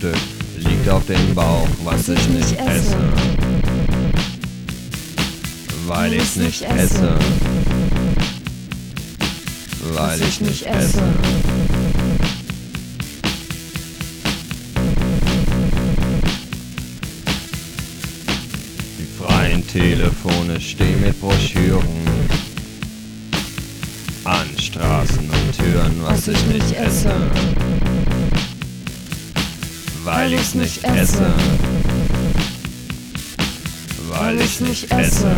Frühstück liegt auf dem Bauch, was ich nicht esse, weil ich's nicht esse, weil ich nicht esse. Die freien Telefone stehen mit Broschüren an Straßen und Türen, was ich nicht esse, weil ich's nicht esse, weil ich nicht esse.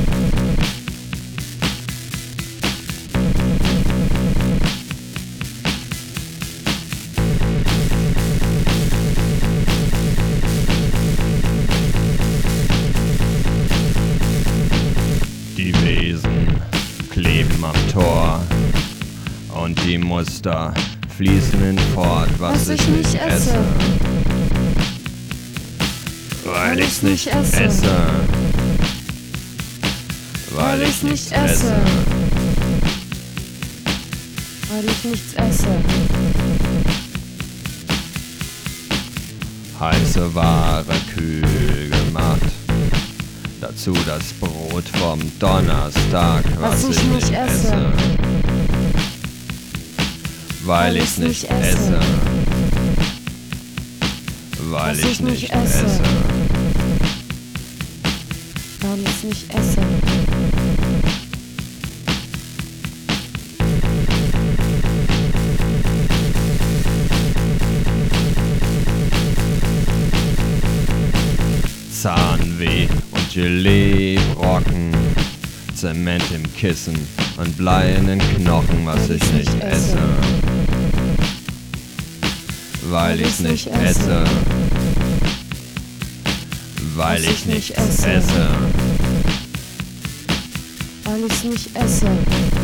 Die Wesen kleben am Tor und die Muster fließen hinfort, was ich nicht esse, weil ich's nicht esse, weil ich nichts esse, weil ich nichts esse. Heiße Ware kühl gemacht, dazu das Brot vom Donnerstag, was ich nicht esse, weil ich's nicht esse, weil ich nicht esse. Weil ich's nicht esse. Zahnweh und Geleebrocken, Zement im Kissen und Blei in den Knochen, was ich nicht esse, weil ich's nicht esse, weil ich nichts esse. Weil ich's nicht esse.